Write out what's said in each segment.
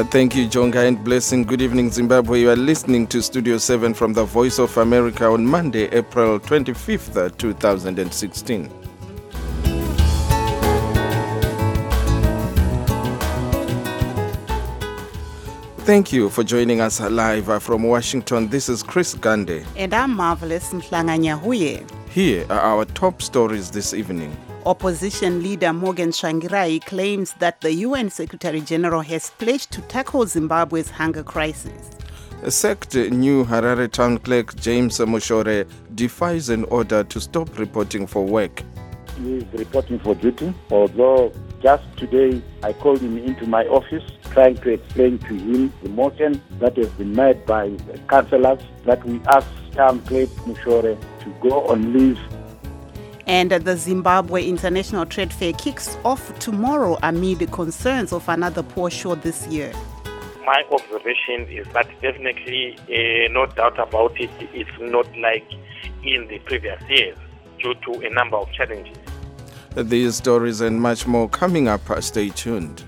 Thank you, Jonga, and blessing. Good evening, Zimbabwe. You are listening to Studio 7 from the Voice of America on Monday, April 25th, 2016. Thank you for joining us live from Washington. This is Chris Gande. And I'm Marvelous Mhlanga-Nyahuye. Here are our top stories this evening. Opposition leader Morgan Tsvangirai claims that the UN Secretary General has pledged to tackle Zimbabwe's hunger crisis. Sacked new Harare town clerk James Mushore defies an order to stop reporting for work. He is reporting for duty, although just today I called him into my office trying to explain to him the motion that has been made by the councillors that we ask town clerk Mushore to go on leave. And the Zimbabwe International Trade Fair kicks off tomorrow amid concerns of another poor show this year. My observation is that definitely, no doubt about it, it's not like in the previous years due to a number of challenges. These stories and much more coming up. Stay tuned.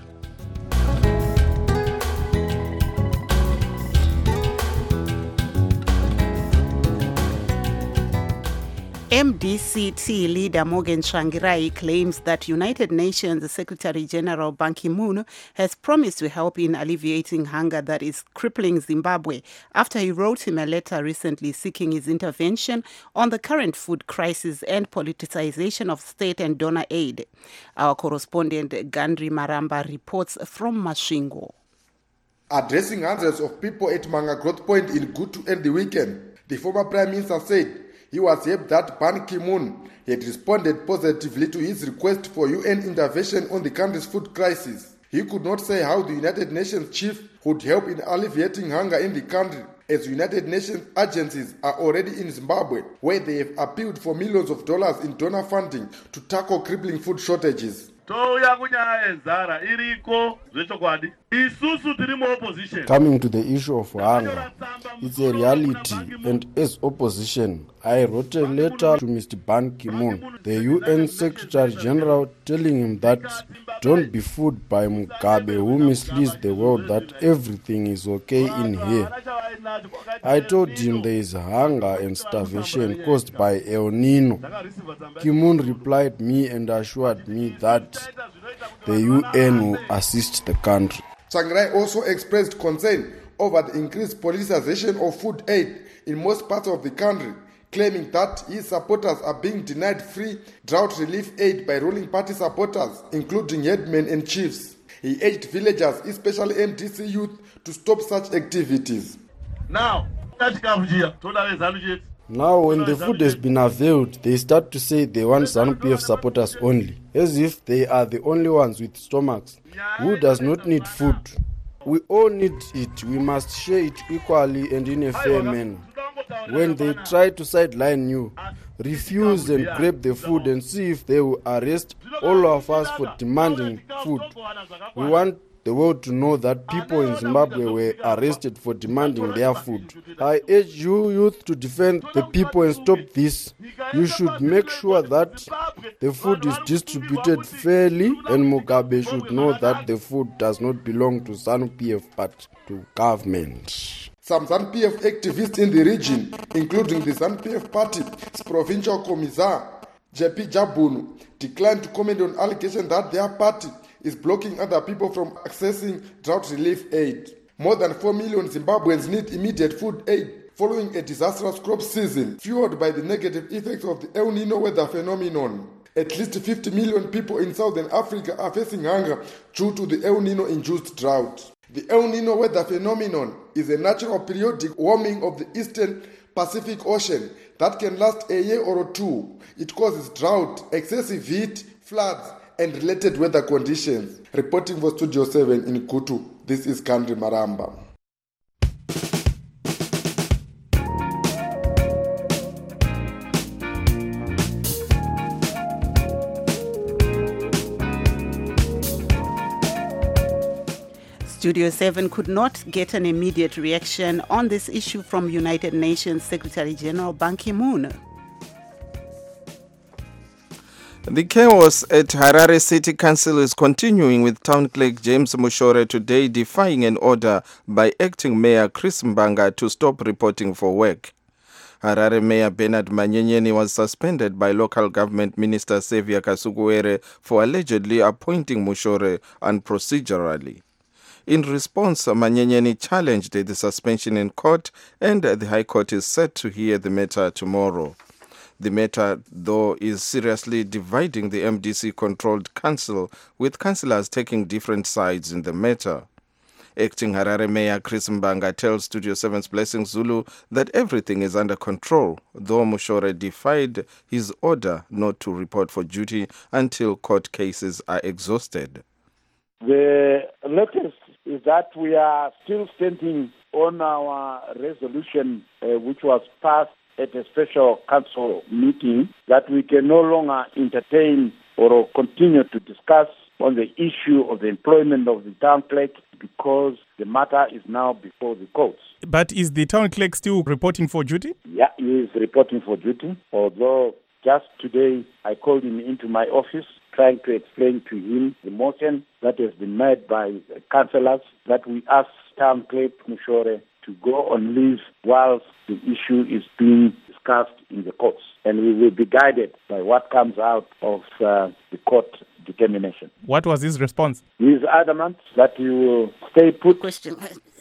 MDCT leader Morgan Tsvangirai claims that United Nations Secretary General Ban Ki-moon has promised to help in alleviating hunger that is crippling Zimbabwe after he wrote him a letter recently seeking his intervention on the current food crisis and politicization of state and donor aid. Our correspondent Gandri Maramba reports from Masvingo. Addressing hundreds of people at Manga Growth Point in Good to end the weekend, the former Prime Minister said he was happy that Ban Ki-moon had responded positively to his request for UN intervention on the country's food crisis. He could not say how the United Nations chief would help in alleviating hunger in the country, as United Nations agencies are already in Zimbabwe, where they have appealed for millions of dollars in donor funding to tackle crippling food shortages. Coming to the issue of hunger, it's a reality, and as opposition, I wrote a letter to Mr. Ban Ki-moon, the UN Secretary General, telling him that don't be fooled by Mugabe, who misleads the world that everything is okay in here. I told him there is hunger and starvation caused by El Nino. Ki-moon replied me and assured me that the UN will assist the country. Tsvangirai also expressed concern over the increased politicization of food aid in most parts of the country, claiming that his supporters are being denied free drought relief aid by ruling party supporters, including headmen and chiefs. He urged villagers, especially MDC youth, to stop such activities. Now, when the food has been availed, they start to say they want ZANU-PF supporters only, as if they are the only ones with stomachs. Who does not need food? We all need it. We must share it equally and in a fair manner. When they try to sideline you, refuse and grab the food and see if they will arrest all of us for demanding food. We want the world to know that people in Zimbabwe were arrested for demanding their food. I urge you youth to defend the people and stop this. You should make sure that the food is distributed fairly, and Mugabe should know that the food does not belong to ZANU-PF but to government. Some ZANU-PF activists in the region, including the ZANU-PF party's provincial commissar, JP Jabunu, declined to comment on allegations that their party is blocking other people from accessing drought relief aid. More than 4 million Zimbabweans need immediate food aid following a disastrous crop season fueled by the negative effects of the El Nino weather phenomenon. At least 50 million people in Southern Africa are facing hunger due to the El Nino-induced drought. The El Nino weather phenomenon is a natural periodic warming of the Eastern Pacific Ocean that can last a year or two. It causes drought, excessive heat, floods, and related weather conditions. Reporting for Studio 7 in Kutu, this is Gandri Maramba. Studio 7 could not get an immediate reaction on this issue from United Nations Secretary General Ban Ki-moon. The chaos at Harare City Council is continuing, with Town Clerk James Mushore today defying an order by Acting Mayor Chris Mbanga to stop reporting for work. Harare Mayor Bernard Manyenyeni was suspended by local government minister Xavier Kasukuwere for allegedly appointing Mushore unprocedurally. In response, Manyenyeni challenged the suspension in court, and the High Court is set to hear the matter tomorrow. The matter, though, is seriously dividing the MDC-controlled council, with councillors taking different sides in the matter. Acting Harare Mayor Chris Mbanga tells Studio 7's Blessing Zulu that everything is under control, though Mushore defied his order not to report for duty until court cases are exhausted. The latest is that we are still standing on our resolution, which was passed at a special council meeting, that we can no longer entertain or continue to discuss on the issue of the employment of the town clerk, because the matter is now before the courts. But is the town clerk still reporting for duty? Yeah, he is reporting for duty, although just today I called him into my office trying to explain to him the motion that has been made by the councillors that we ask town clerk Mushore to go on leave whilst the issue is being discussed in the courts. And we will be guided by what comes out of the court determination. What was his response? He is adamant that he will stay put. Question.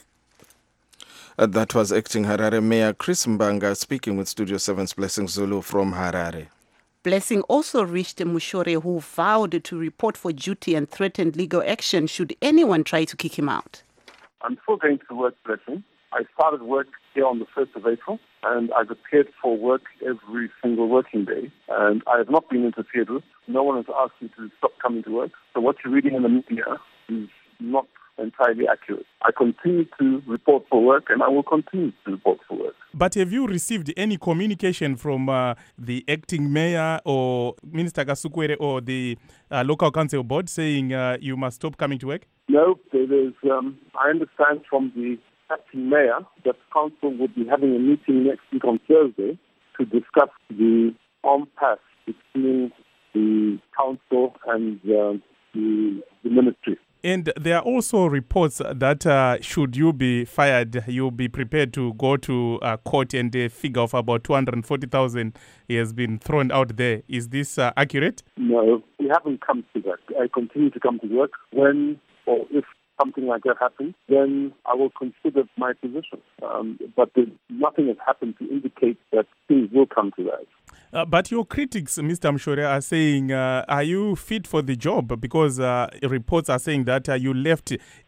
That was Acting Harare Mayor Chris Mbanga speaking with Studio 7's Blessing Zulu from Harare. Blessing also reached Mushore, who vowed to report for duty and threatened legal action should anyone try to kick him out. I'm still going to work, Blessing. I started work here on the 1st of April, and I've appeared for work every single working day, and I have not been interfered with. No one has asked me to stop coming to work. So what you're reading in the media is not entirely accurate. I continue to report for work, and I will continue to report for work. But have you received any communication from the acting mayor or Minister Kasukuwere or the local council board saying you must stop coming to work? No, I understand from the acting mayor that council will be having a meeting next week on Thursday to discuss the impasse between the council and the ministry. And there are also reports that should you be fired, you'll be prepared to go to court, and a figure of about 240,000 has been thrown out there. Is this accurate? No, we haven't come to that. I continue to come to work. When or if something like that happens, then I will consider my position. But nothing has happened to indicate that things will come to that. But your critics, Mr. Mushore, are saying, are you fit for the job? Because reports are saying that you left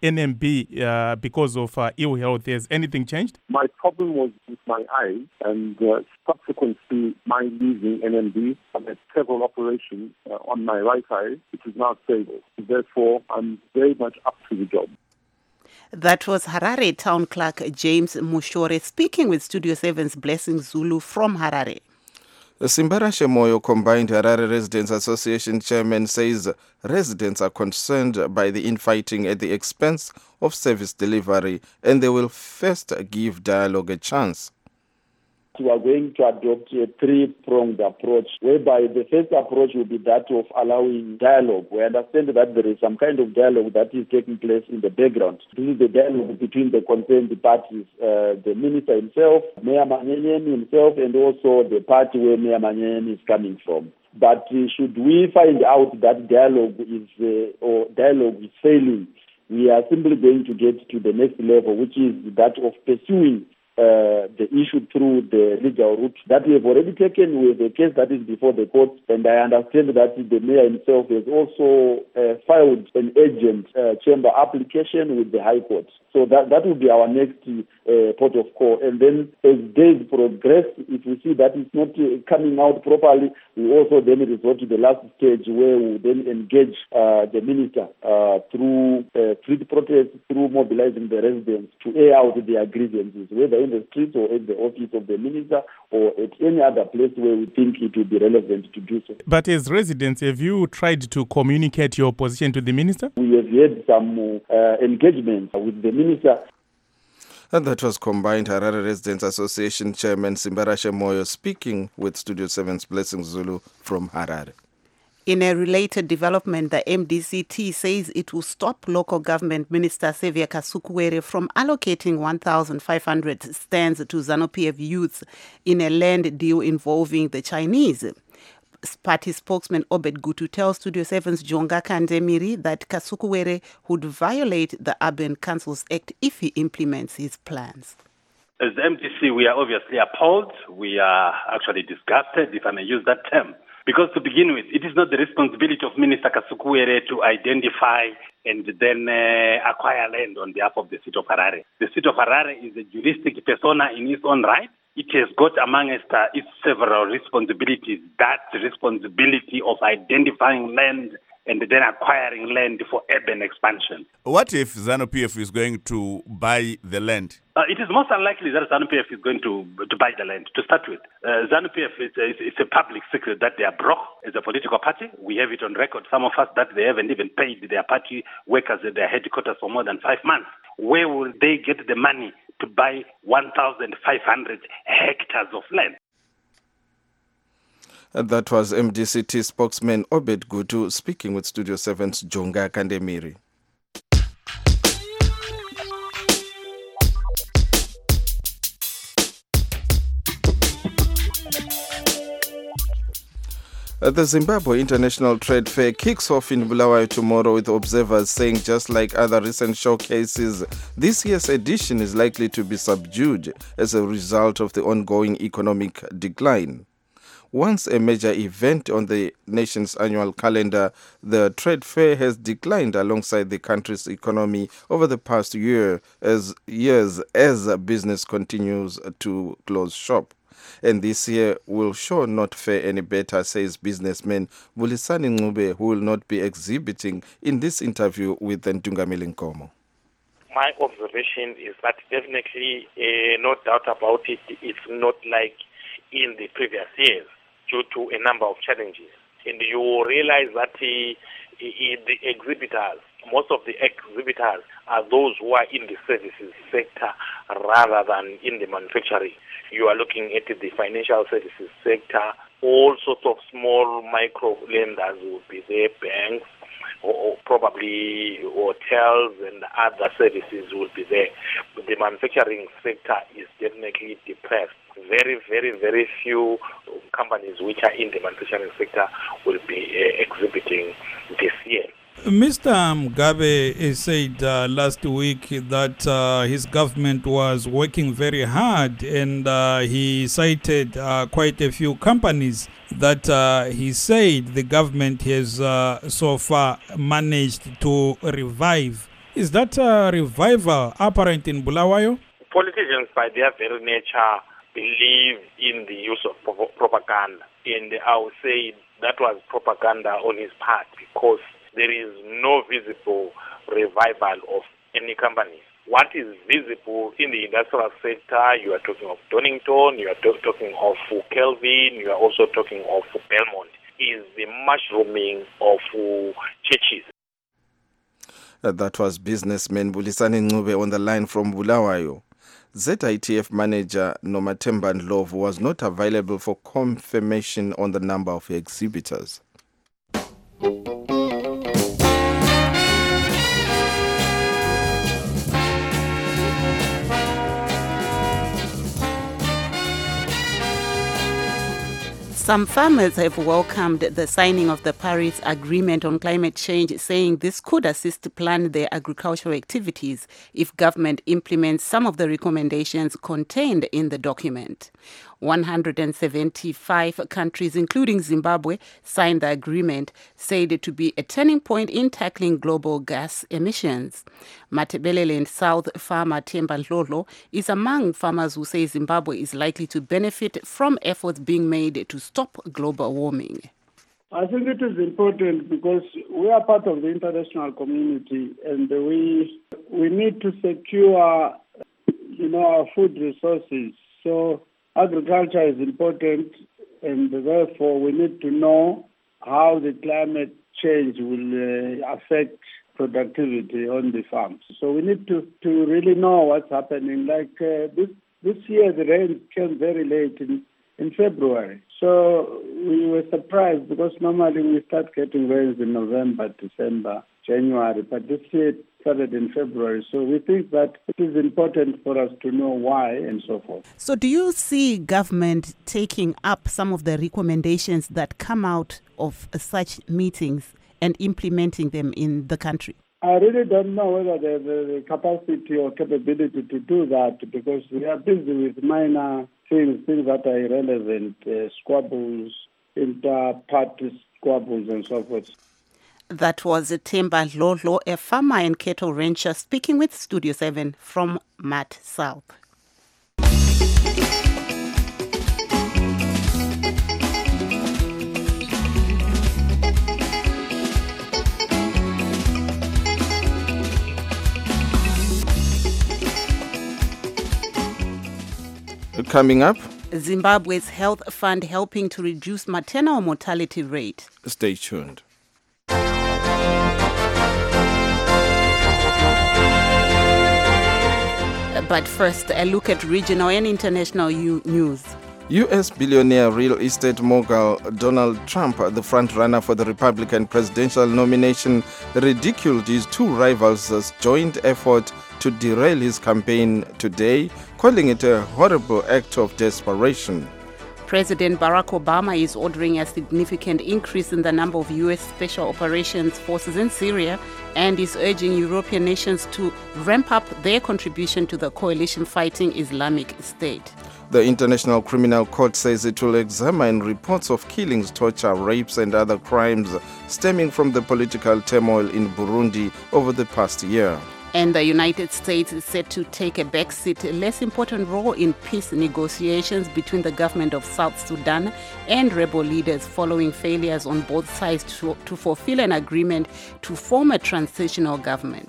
NMB because of ill health. Has anything changed? My problem was with my eyes, and subsequent to my leaving NMB, I had several operations on my right eye, which is now stable. Therefore, I'm very much up to the job. That was Harare Town Clerk James Mushore speaking with Studio 7's Blessing Zulu from Harare. Simbarashe Moyo, Combined Harare Residents Association chairman, says residents are concerned by the infighting at the expense of service delivery, and they will first give dialogue a chance. We are going to adopt a three-pronged approach, whereby the first approach will be that of allowing dialogue. We understand that there is some kind of dialogue that is taking place in the background. This is the dialogue between the concerned parties, the minister himself, Mayor Manyenyeni himself, and also the party where Mayor Manyenyeni is coming from. But should we find out that dialogue is failing, we are simply going to get to the next level, which is that of pursuing the issue through the legal route that we have already taken with the case that is before the court. And I understand that the mayor himself has also filed an urgent chamber application with the High Court. So that will be our next port of call. And then as days progress, if we see that it's not coming out properly, we also then resort to the last stage where we then engage the minister through street protests, through mobilizing the residents to air out their grievances, whether in the streets or at the office of the minister or at any other place where we think it will be relevant to do so. But as residents, have you tried to communicate your position to the minister? We have had some engagement with the minister. And that was Combined Harare Residents Association Chairman Simbarashe Moyo speaking with Studio 7's Blessing Zulu from Harare. In a related development, the MDCT says it will stop local government minister Xavier Kasukuwere from allocating 1,500 stands to ZANU-PF youths in a land deal involving the Chinese. Party spokesman Obed Gutu tells Studio 7's Jonga Kandemiri that Kasukuwere would violate the Urban Councils Act if he implements his plans. As the MDC, we are obviously appalled. We are actually disgusted, if I may use that term. Because to begin with, it is not the responsibility of Minister Kasukuwere to identify and then acquire land on behalf of the city of Harare. The city of Harare is a juristic persona in its own right. It has got among its several responsibilities, that responsibility of identifying land and then acquiring land for urban expansion. What if ZANU-PF is going to buy the land? It is most unlikely that ZANU-PF is going to buy the land, to start with. ZANU-PF is a public secret that they are broke as a political party. We have it on record, some of us, that they haven't even paid their party workers at their headquarters for more than 5 months. Where will they get the money to buy 1,500 hectares of land? That was MDCT spokesman Obed Gutu speaking with Studio 7's Jonga Kandemiri. The Zimbabwe International Trade Fair kicks off in Bulawayo tomorrow, with observers saying just like other recent showcases, this year's edition is likely to be subdued as a result of the ongoing economic decline. Once a major event on the nation's annual calendar, the trade fair has declined alongside the country's economy over the past years as business continues to close shop. And this year will sure not fare any better, says businessman Vulisani Ncube, who will not be exhibiting in this interview with Ntungamili Nkomo. My observation is that definitely, no doubt about it, it's not like in the previous years, due to a number of challenges. And you realize that the exhibitors, most of the exhibitors are those who are in the services sector rather than in the manufacturing. You are looking at the financial services sector, all sorts of small micro lenders will be there, banks, or probably hotels and other services will be there. But the manufacturing sector is definitely depressed. Very, very, very few companies which are in the manufacturing sector will be exhibiting this year. Mr. Mugabe said last week that his government was working very hard, and he cited quite a few companies that he said the government has so far managed to revive. Is that revival apparent in Bulawayo? Politicians, by their very nature, believe in the use of propaganda. And I would say that was propaganda on his part, because there is no visible revival of any company. What is visible in the industrial sector, you are talking of Donington, you are talking of Kelvin, you are also talking of Belmont, is the mushrooming of churches. That was businessman Vulisani Ncube on the line from Bulawayo. ZITF manager Nomathemba Ndlovu was not available for confirmation on the number of exhibitors. Some farmers have welcomed the signing of the Paris Agreement on climate change, saying this could assist to plan their agricultural activities if government implements some of the recommendations contained in the document. 175 countries, including Zimbabwe, signed the agreement, said to be a turning point in tackling global gas emissions. Matabeleland South farmer Themba Ndlolo is among farmers who say Zimbabwe is likely to benefit from efforts being made to stop global warming. I think it is important because we are part of the international community, and we need to secure, our food resources. So agriculture is important, and therefore we need to know how the climate change will affect productivity on the farms. So we need to really know what's happening. Like this year, the rain came very late in February. So we were surprised because normally we start getting rains in November, December, January, but this year it started in February. So we think that it is important for us to know why and so forth. So do you see government taking up some of the recommendations that come out of such meetings and implementing them in the country? I really don't know whether they have the capacity or capability to do that because we are busy with minor things that are irrelevant, squabbles, inter-party squabbles and so forth. That was Themba Dlodlo, a farmer and cattle rancher, speaking with Studio 7 from Mat South. Coming up, Zimbabwe's health fund helping to reduce maternal mortality rate. Stay tuned. But first, a look at regional and international news. U.S. billionaire real estate mogul Donald Trump, the front-runner for the Republican presidential nomination, ridiculed his two rivals' joint effort to derail his campaign today, calling it a horrible act of desperation. President Barack Obama is ordering a significant increase in the number of U.S. Special Operations Forces in Syria and is urging European nations to ramp up their contribution to the coalition fighting Islamic State. The International Criminal Court says it will examine reports of killings, torture, rapes and other crimes stemming from the political turmoil in Burundi over the past year. And the United States is set to take a backseat, less important role in peace negotiations between the government of South Sudan and rebel leaders following failures on both sides to fulfill an agreement to form a transitional government.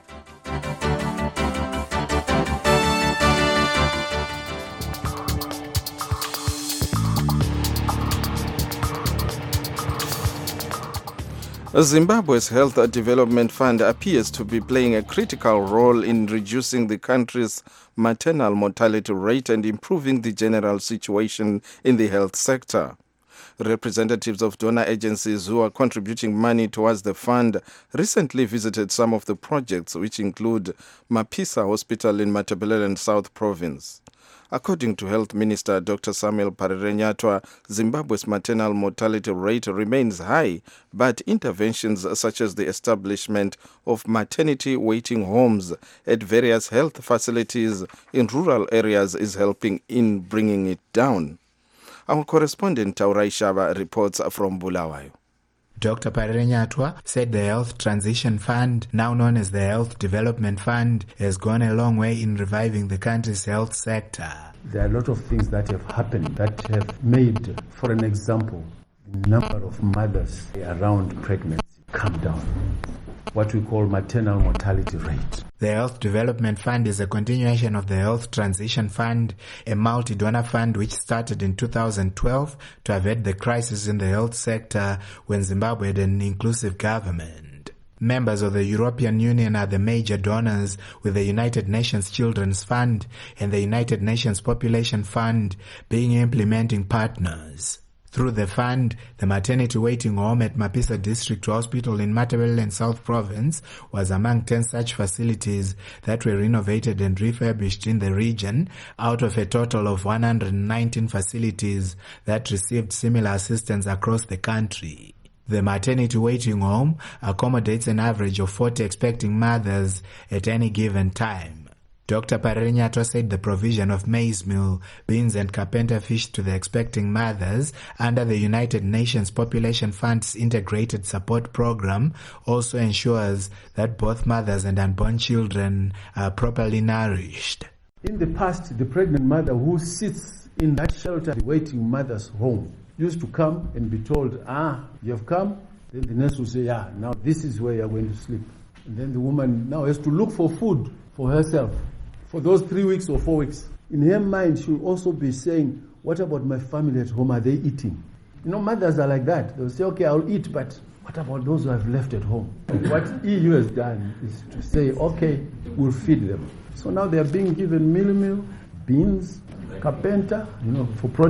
Zimbabwe's Health Development Fund appears to be playing a critical role in reducing the country's maternal mortality rate and improving the general situation in the health sector. Representatives of donor agencies who are contributing money towards the fund recently visited some of the projects, which include Mapisa Hospital in Matabeleland South Province. According to Health Minister Dr. Samuel Parerenyatwa, Zimbabwe's maternal mortality rate remains high, but interventions such as the establishment of maternity waiting homes at various health facilities in rural areas is helping in bringing it down. Our correspondent Taurai Shaba reports from Bulawayo. Dr. Parerenyatwa said the Health Transition Fund, now known as the Health Development Fund, has gone a long way in reviving the country's health sector. There are a lot of things that have happened that have made, for an example, the number of mothers around pregnancy come down. What we call maternal mortality rate. The Health Development Fund is a continuation of the Health Transition Fund, a multi-donor fund which started in 2012 to avert the crisis in the health sector when Zimbabwe had an inclusive government. Members of the European Union are the major donors, with the United Nations Children's Fund and the United Nations Population Fund being implementing partners. Through the fund, the maternity waiting home at Mapisa District Hospital in Matabeleland South Province was among 10 such facilities that were renovated and refurbished in the region out of a total of 119 facilities that received similar assistance across the country. The maternity waiting home accommodates an average of 40 expecting mothers at any given time. Dr. Parerenyatwa said the provision of maize meal, beans and carpenter fish to the expecting mothers under the United Nations Population Fund's Integrated Support Program also ensures that both mothers and unborn children are properly nourished. In the past, the pregnant mother who sits in that shelter, the waiting mother's home, used to come and be told, you have come? Then the nurse will say, now this is where you are going to sleep. And then the woman now has to look for food for herself for those 3 weeks or 4 weeks. In her mind, she will also be saying, what about my family at home? Are they eating? Mothers are like that. They'll say, okay, I'll eat, but what about those who have left at home? What EU has done is to say, okay, we'll feed them. So now they're being given meal, beans, carpenter, for protein.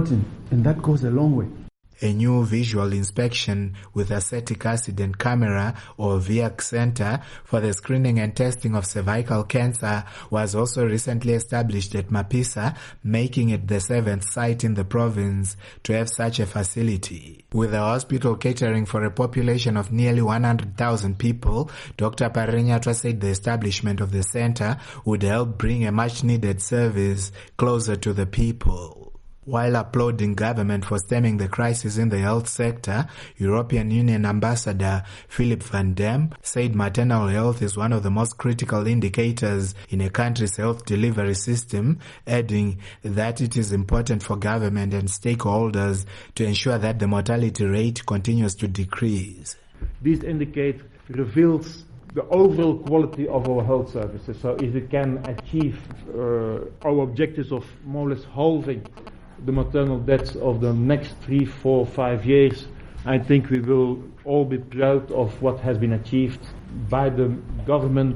And that goes a long way. A new visual inspection with acetic acid and camera, or VIAC Center, for the screening and testing of cervical cancer was also recently established at Mapisa, making it the 7th site in the province to have such a facility. With the hospital catering for a population of nearly 100,000 people, Dr. Parenyatwa said the establishment of the center would help bring a much-needed service closer to the people. While applauding government for stemming the crisis in the health sector, European Union Ambassador Philip van Dam said maternal health is one of the most critical indicators in a country's health delivery system, adding that it is important for government and stakeholders to ensure that the mortality rate continues to decrease. This indicator reveals the overall quality of our health services. So if we can achieve our objectives of more or less halving the maternal deaths of the next 3, 4, 5 years, I think we will all be proud of what has been achieved by the government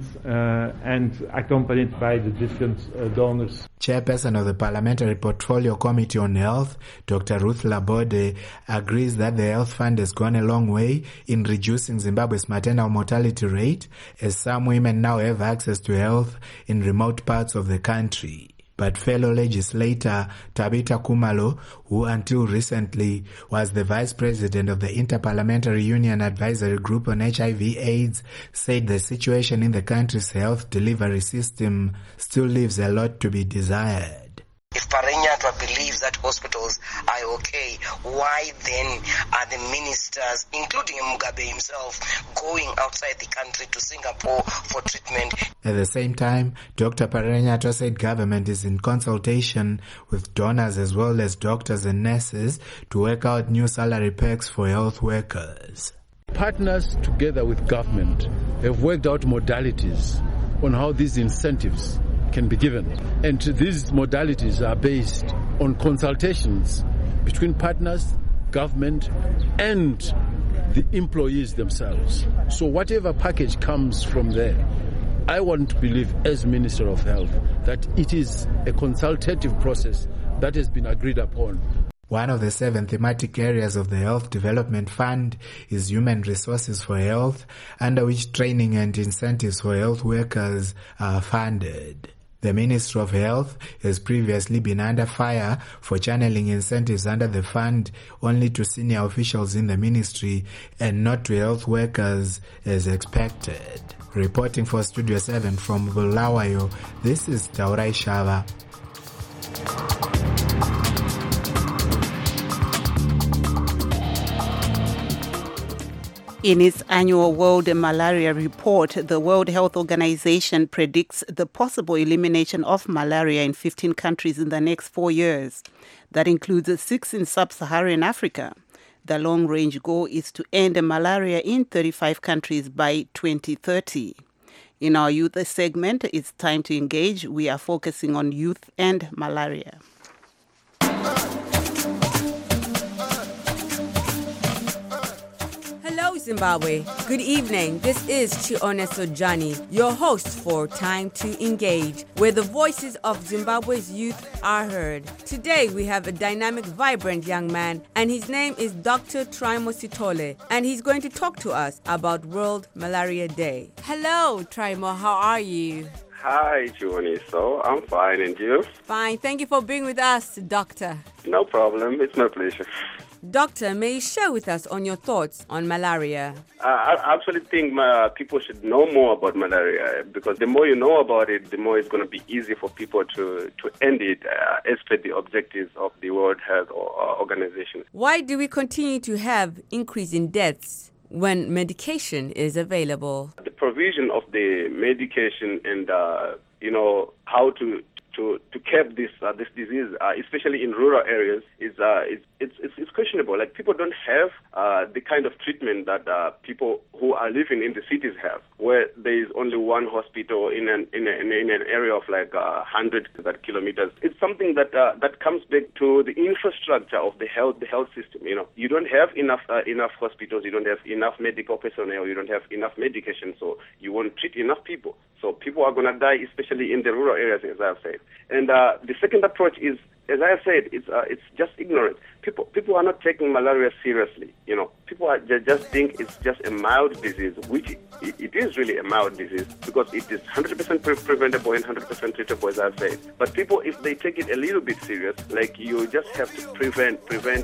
and accompanied by the different donors. Chairperson of the Parliamentary Portfolio Committee on Health, Dr. Ruth Labode, agrees that the Health Fund has gone a long way in reducing Zimbabwe's maternal mortality rate, as some women now have access to health in remote parts of the country. But fellow legislator Tabita Kumalo, who until recently was the vice president of the Interparliamentary Union Advisory Group on HIV/AIDS, said the situation in the country's health delivery system still leaves a lot to be desired. If Parenyatwa believes that hospitals are okay, why then are the ministers, including Mugabe himself, going outside the country to Singapore for treatment? At the same time, Dr. Parenyatwa said government is in consultation with donors as well as doctors and nurses to work out new salary perks for health workers. Partners together with government have worked out modalities on how these incentives can be given. And these modalities are based on consultations between partners, government, and the employees themselves. So whatever package comes from there, I want to believe as Minister of Health that it is a consultative process that has been agreed upon. One of the 7 thematic areas of the Health Development Fund is Human Resources for Health, under which training and incentives for health workers are funded. The Ministry of Health has previously been under fire for channeling incentives under the fund only to senior officials in the ministry and not to health workers as expected. Reporting for Studio 7 from Bulawayo, this is Taurai Shava. In its annual World Malaria Report, the World Health Organization predicts the possible elimination of malaria in 15 countries in the next 4 years. That includes 6 in sub-Saharan Africa. The long-range goal is to end malaria in 35 countries by 2030. In our youth segment, it's time to engage. We are focusing on youth and malaria. Hello, Zimbabwe. Good evening. This is Chione Sojani, your host for Time to Engage, where the voices of Zimbabwe's youth are heard. Today, we have a dynamic, vibrant young man, and his name is Dr. Traimo Sithole, and he's going to talk to us about World Malaria Day. Hello, Traimo. How are you? Hi, Chione. So, I'm fine, and you? Fine. Thank you for being with us, Doctor. No problem. It's my pleasure. Doctor, may you share with us on your thoughts on malaria? I actually think people should know more about malaria, because the more you know about it, the more it's going to be easy for people to end it as per the objectives of the World Health Organization. Why do we continue to have increase in deaths when medication is available? The provision of the medication and, how to curb this disease, especially in rural areas, it's questionable. Like, people don't have the kind of treatment that people who are living in the cities have, where there is only one hospital in an area of like 100 kilometers. It's something that comes back to the infrastructure of the health system. You don't have enough hospitals, you don't have enough medical personnel, you don't have enough medication, so you won't treat enough people. So people are going to die, especially in the rural areas, as I've said. And the second approach is, as I said, it's just ignorance. People are not taking malaria seriously. You know, people just think it's just a mild disease, which it is really a mild disease because it is 100% preventable and 100% treatable, as I've said. But people, if they take it a little bit serious, like you just have to prevent.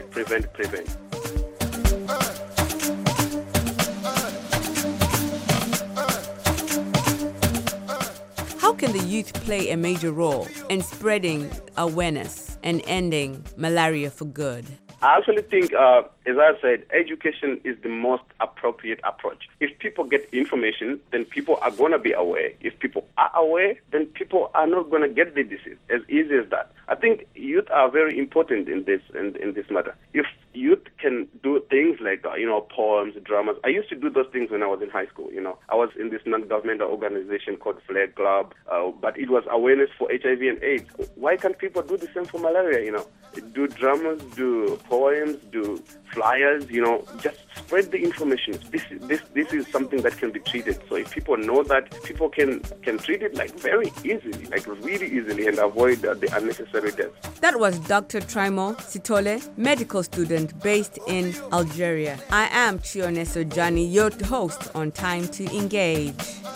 How can the youth play a major role in spreading awareness and ending malaria for good? I actually think, as I said, education is the most appropriate approach. If people get information, then people are going to be aware. If people are aware, then people are not going to get the disease. As easy as that. I think youth are very important in this matter. If youth can do things like poems, dramas. I used to do those things when I was in high school. I was in this non-governmental organization called Flag Club, but it was awareness for HIV and AIDS. Why can't people do the same for malaria? Do dramas, do poems, do flyers. Just spread the information. This is something that can be treated. So if people know that, people can treat it like very easily, like really easily, and avoid the unnecessary deaths. That was Dr. Trimo Sitole, medical student based in Algeria. I am Chioneso Johnny, your host on Time to Engage.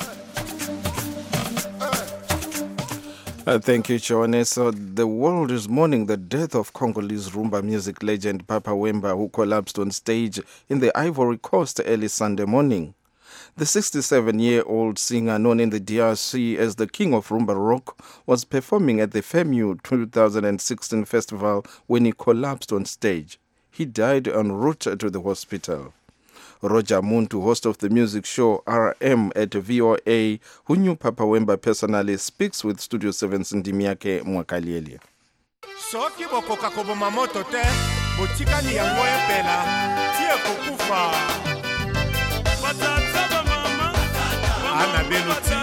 Thank you, Chioneso. The world is mourning the death of Congolese Rumba music legend Papa Wemba, who collapsed on stage in the Ivory Coast early Sunday morning. The 67-year-old singer, known in the DRC as the King of Rumba Rock, was performing at the FEMU 2016 festival when he collapsed on stage. He died en route to the hospital. Roger Muntu, host of the music show RM at VOA, who knew Papa Wemba personally, speaks with Studio 7's Ndimiake Mwakalieli. Soki bokoka koboma moto te, botikani yango epela, tie kokufa. Ana beluti.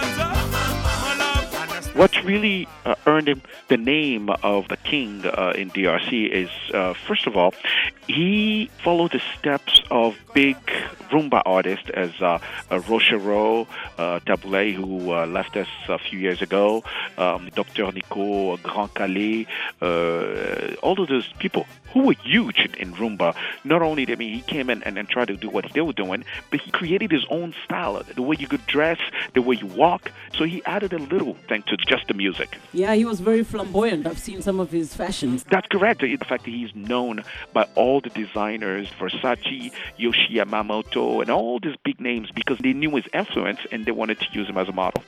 What really earned him the name of the king in DRC is, first of all, he followed the steps of big rumba artists as Rochereau, Taboulet, who left us a few years ago, Dr. Nico, Grand Calais, all of those people who were huge in rumba. Not only, he came in and tried to do what they were doing, but he created his own style, the way you could dress, the way you walk. So he added a little thing to just the music. Yeah, he was very flamboyant. I've seen some of his fashions. That's correct. In fact, he's known by all the designers, Versace, Yohji Yamamoto, and all these big names because they knew his influence and they wanted to use him as a model.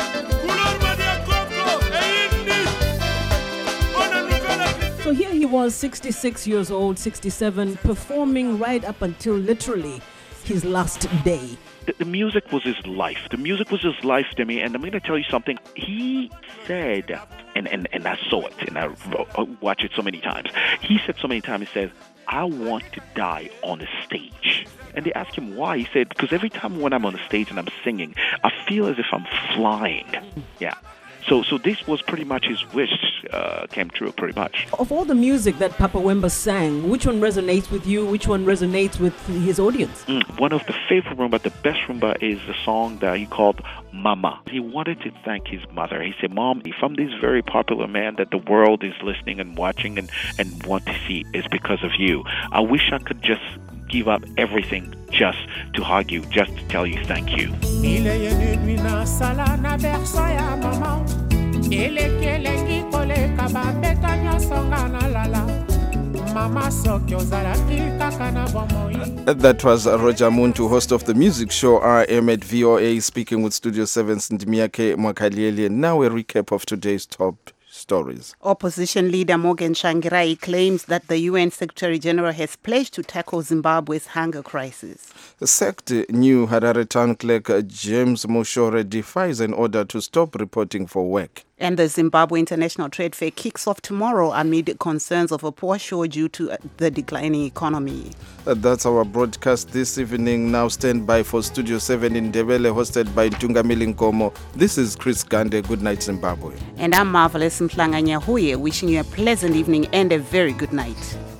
So here he was, 66 years old, 67, performing right up until literally his last day. The music was his life. The music was his life to me, and I'm going to tell you something. He said, and I saw it, and I watched it so many times. He said so many times, he said, I want to die on a stage. And they asked him why. He said, because every time when I'm on the stage and I'm singing, I feel as if I'm flying. Yeah. So this was pretty much his wish came true, pretty much. Of all the music that Papa Wemba sang, which one resonates with you? Which one resonates with his audience? One of the favorite rumba, the best rumba, is the song that he called Mama. He wanted to thank his mother. He said, Mom, from this very popular man that the world is listening and watching and want to see is because of you. I wish I could just give up everything just to hug you, just to tell you thank you. That was Roger Muntu, host of the music show RM at VOA, speaking with Studio 7's Ndimiake Mwakalieli. And now a recap of today's top stories. Opposition leader Morgan Tsvangirai claims that the UN Secretary General has pledged to tackle Zimbabwe's hunger crisis. Sacked new Harare town clerk James Mushore defies an order to stop reporting for work. And the Zimbabwe International Trade Fair kicks off tomorrow amid concerns of a poor show due to the declining economy. That's our broadcast this evening. Now stand by for Studio 7 in Ndebele, hosted by Tungamili Nkomo. This is Chris Gande. Good night, Zimbabwe. And I'm Marvelous Mhlanga Nyahuye, wishing you a pleasant evening and a very good night.